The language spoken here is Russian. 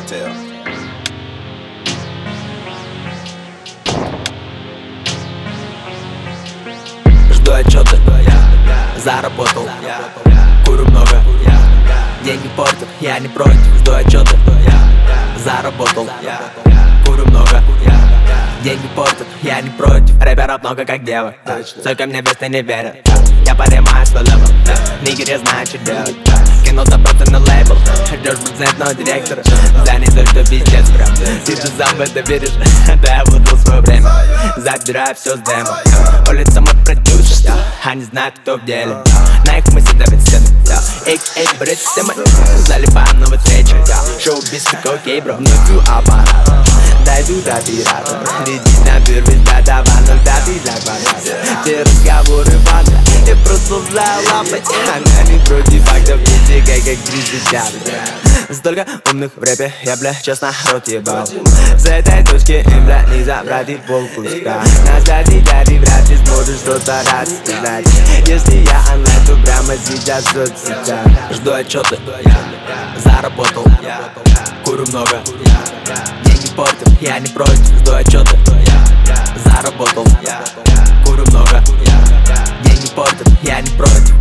Cartel. Жду отчета, заработал, курю много, деньги портят, я не против. Жду отчета, заработал, курю много, деньги портят, я не против. Рэперов много как девок, только мне весны не верят. Я поднимаю свой левел, нигер, знаю, что делать. Кинул запросы на лейбл, ждешь процентного директора. Занят то, что пиздец прям. Ты сам в это веришь, да я выдал свое время. Забираю все с демо, улица мой продюсер, они знают, кто в деле. На их мысли давит стены, эй, бред, системы. Залипаем новый встречи, шоу-биз как окей, бро. Внутри аппарат, дойду до пирата. Летит на первый, да, 2-0, да, ты за квадрат. Те разговоры фанта, я продолжаю лапать. Она не против фактов, не тикай, как 30. Столько умных в рэпе, я, бля, честно, рот ебал. С этой точки им, бля, не забрать и полкуска. На сзади, дяди, вряд ли сможешь что-то рассказать. Если я онлайн, то прямо сейчас в соцсетях. Жду отчета, заработал, курю много, деньги портят, я не против. Жду отчета, заработал, курю много, деньги портят, я не против.